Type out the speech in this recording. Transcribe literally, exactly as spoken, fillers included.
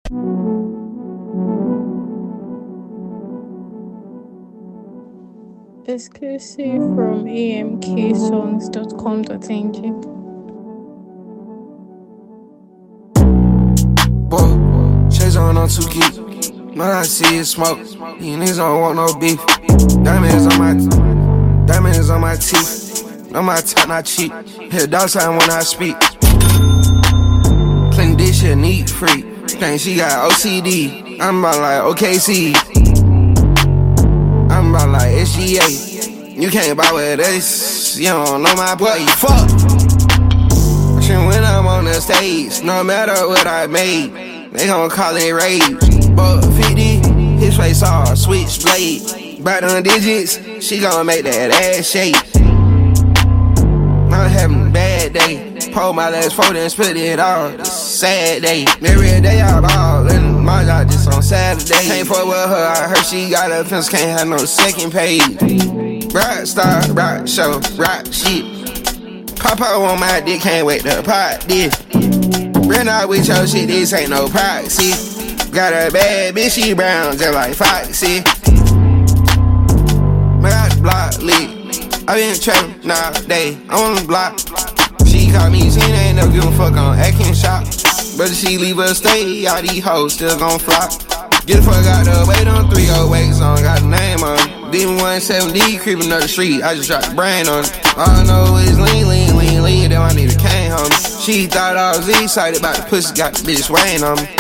Exclusive from a m k songs dot com dot n g. Boy, shades on on two geek. All I see is smoke. You niggas don't want no beef. Diamonds on my, diamonds on my teeth. On my top, not cheap. Hear dog sign when I speak. Clean this shit, neat, free. Think she got O C D. I'm about like O K C. I'm about like S G A. You can't buy with this. You don't know my boy. Fuck. When I'm on the stage, no matter what I made, they gon' call it rage. But fifty, his face all switchblade. Back on digits, she gon' make that ass shake. I'm having a bad day. Pull my last photo and split it all. It's a sad day. Every day I ball, and my job just on Saturday. Can't fuck with her, I heard she got a fence, can't have no second page. Rock star, rock show, rock shit. Papa on my dick, can't wait to pop this. Ran out with your shit, this ain't no proxy. Got a bad bitch, she brown, just like Foxy. Man, got the block lit. I been trapping all day, I'm on the block. She caught me, she ain't no give a fuck on acting shop. But if she leave her stay, all these hoes still gon' flop. Get the fuck out the way, them three oh eight on, got the name on it. D one seventy creeping up the street, I just dropped the brain on it. All I know is lean, lean, lean, lean, then I need a cane, homie. She thought I was excited about the pussy, got the bitch weighing on me.